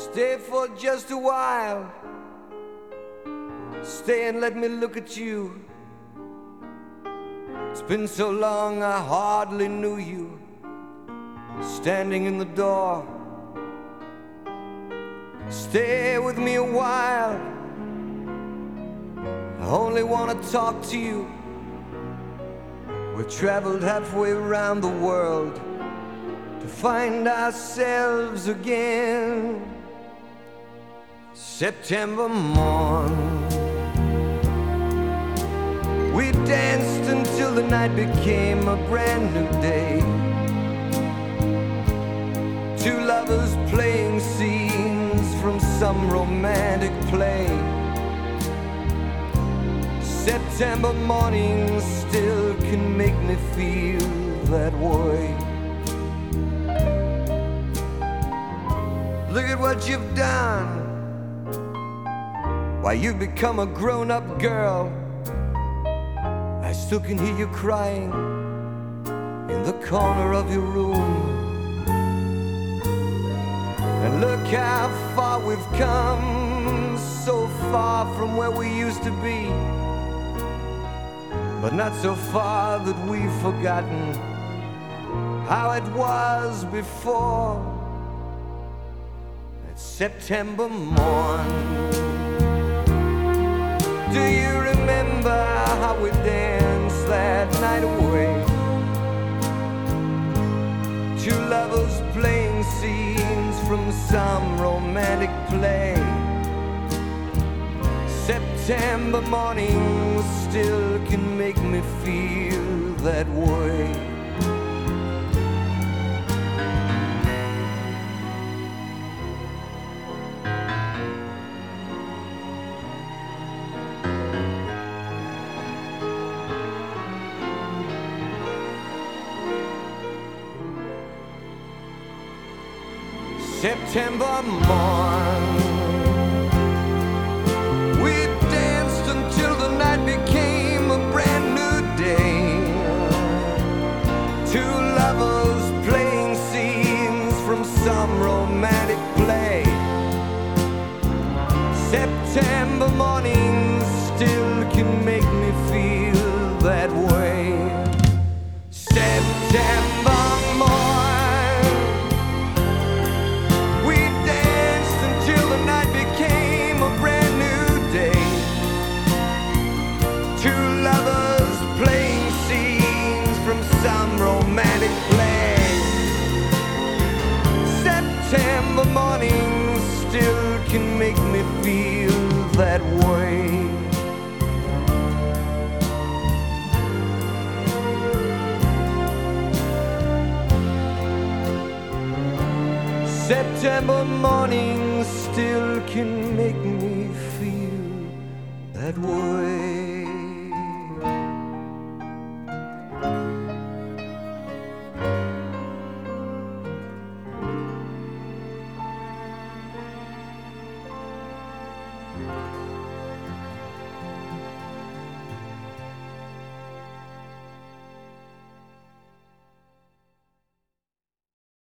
Stay for just a while. Stay and let me look at you. It's been so long I hardly knew you. Standing in the door. Stay with me a while. I only want to talk to you. We traveled halfway around the world to find ourselves again. September morn, we danced until the night became a brand new day. Two lovers playing scenes from some romantic play. September morning still can make me feel that way. Look at what you've done. Why, you've become a grown-up girl. I still can hear you crying in the corner of your room. And look how far we've come, so far from where we used to be, but not so far that we've forgotten how it was before. That September morn, do you remember how we danced that night away? Two lovers playing scenes from some romantic play. September morning still can make me feel that way. September morn, we danced until the night became a brand new day. Two lovers playing scenes from some romantic play. September morning still can make me feel that way. September romantic play. September morning still can make me feel that way. September morning still can make me feel that way.